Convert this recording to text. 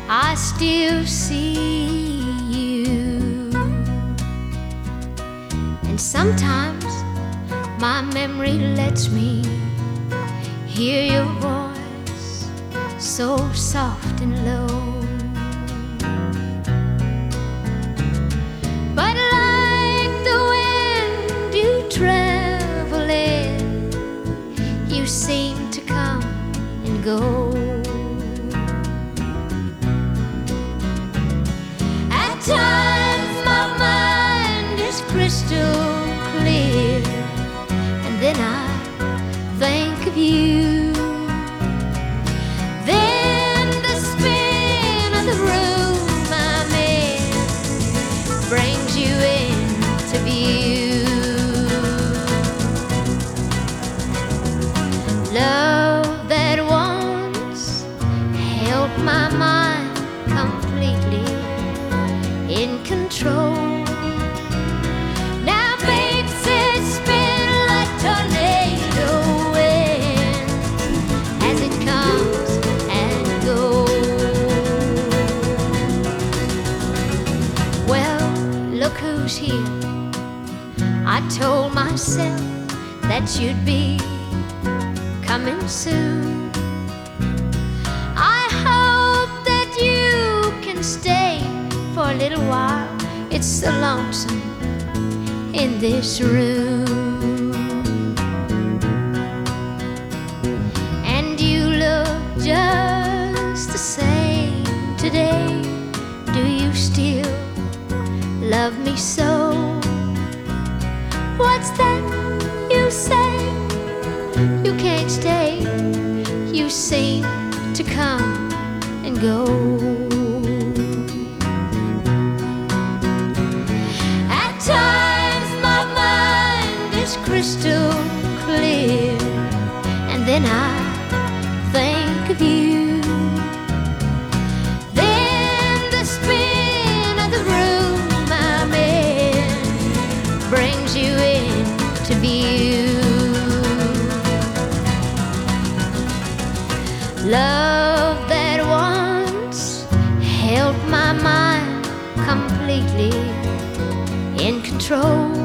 I still see you. And sometimes my memory lets me hear your voice, so soft and low. But like the wind you travel in, you seem to come and go. At times my mind is crystal clear, and then I think of you. Then the spin of the room I'm in brings you into view. Love that once held my mind completely in control now makes it spin like tornado wind as it comes and goes. Well, look who's here. I told myself that you'd be coming soon. I hope that you can stay for a little while. It's so lonesome in this room. And you look just the same today. Do you still love me so? What's that you say? You can't stay. You seem to come and go. At times my mind is crystal clear, and then I think of you. Then the spin of the room I'm in brings you into view. Love that once held my mind completely in control